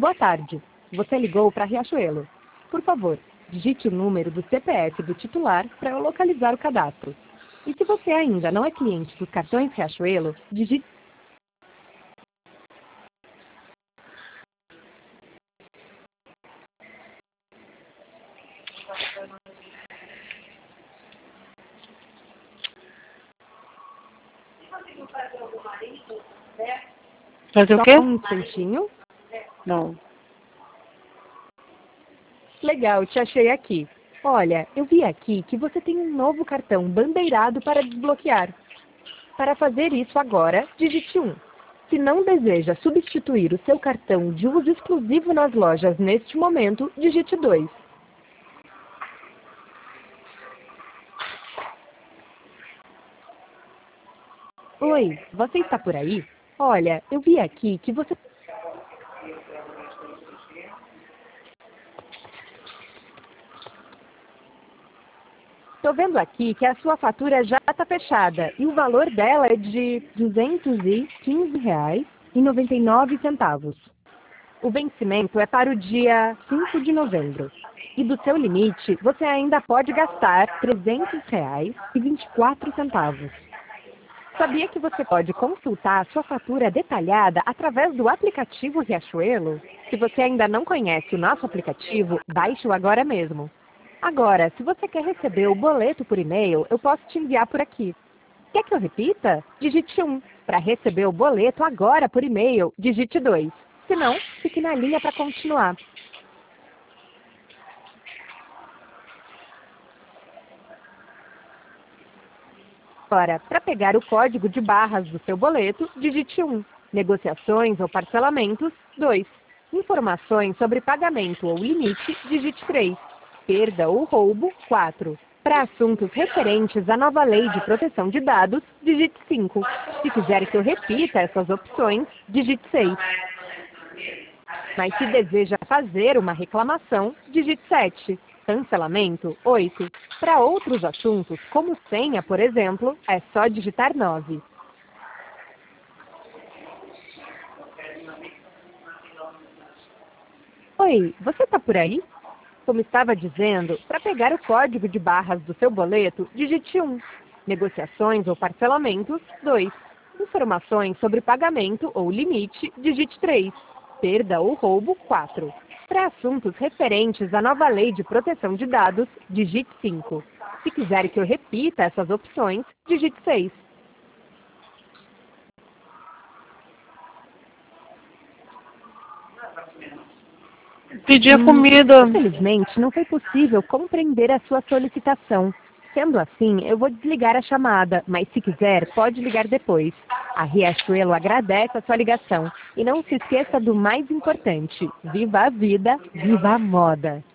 Boa tarde. Você ligou para Riachuelo. Por favor, digite o número do CPF do titular para eu localizar o cadastro. E se você ainda não é cliente dos cartões Riachuelo, digite... Fazer o Só quê? um instantinho. Não. Legal, te achei aqui. Olha, eu vi aqui que você tem um novo cartão bandeirado para desbloquear. Para fazer isso agora, digite 1. Se não deseja substituir o seu cartão de uso exclusivo nas lojas neste momento, digite 2. Oi, você está por aí? Olha, eu vi aqui que você... Estou vendo aqui que a sua fatura já está fechada e o valor dela é de R$ 215,99. O vencimento é para o dia 5 de novembro. E do seu limite, você ainda pode gastar R$ 300,24. Sabia que você pode consultar a sua fatura detalhada através do aplicativo Riachuelo? Se você ainda não conhece o nosso aplicativo, baixe-o agora mesmo. Agora, se você quer receber o boleto por e-mail, eu posso te enviar por aqui. Quer que eu repita? Digite 1. Para receber o boleto agora por e-mail, digite 2. Se não, fique na linha para continuar. Agora, para pegar o código de barras do seu boleto, digite 1. Negociações ou parcelamentos, 2. Informações sobre pagamento ou limite, digite 3. Perda ou roubo, 4. Para assuntos referentes à nova lei de proteção de dados, digite 5. Se quiser que eu repita essas opções, digite 6. Mas se deseja fazer uma reclamação, digite 7. Cancelamento, 8. Para outros assuntos, como senha, por exemplo, é só digitar 9. Oi, você está por aí? Como estava dizendo, para pegar o código de barras do seu boleto, digite 1. Negociações ou parcelamentos, 2. Informações sobre pagamento ou limite, digite 3. Perda ou roubo, 4. Para assuntos referentes à nova lei de proteção de dados, digite 5. Se quiser que eu repita essas opções, digite 6. Pedi a comida. Infelizmente, não foi possível compreender a sua solicitação. Sendo assim, eu vou desligar a chamada, mas se quiser, pode ligar depois. A Riachuelo agradece a sua ligação. E não se esqueça do mais importante: viva a vida, viva a moda!